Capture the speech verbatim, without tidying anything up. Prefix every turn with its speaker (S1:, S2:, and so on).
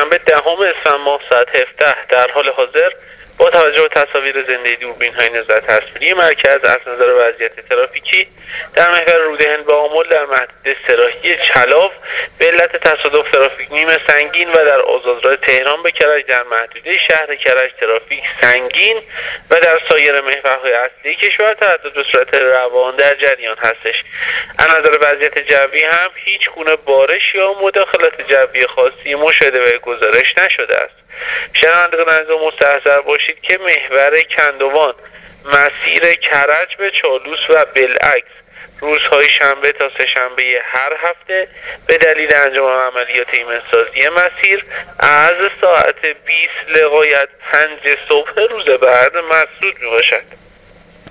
S1: شنبه دهم اسفند ماه ساعت هفده در حال حاضر با توجه به تصاویر زنده دوربین های نظارت تصویری مرکز از نظر وضعیت ترافیکی در محور رود هند با آمل در محدوده سراحی چلاو به علت تصادف ترافیک نیمه سنگین و در آزادراه تهران به کرج در محدوده شهر کرج ترافیک سنگین و در سایر محورهای اصلی کشور تردد به صورت روان در جریان هستش. از نظر وضعیت جوی هم هیچ گونه بارش یا مداخلات جوی خاصی مشاهده و گزارش نشده است. شنوندگان عزیز مستحضر باشید که محور کندوان مسیر کرج به چالوس و بالعکس روزهای شنبه تا سه شنبه هر هفته به دلیل انجام عملیات ایمنسازی مسیر از ساعت بیست لغایت پنج صبح روز بعد مسدود می باشد.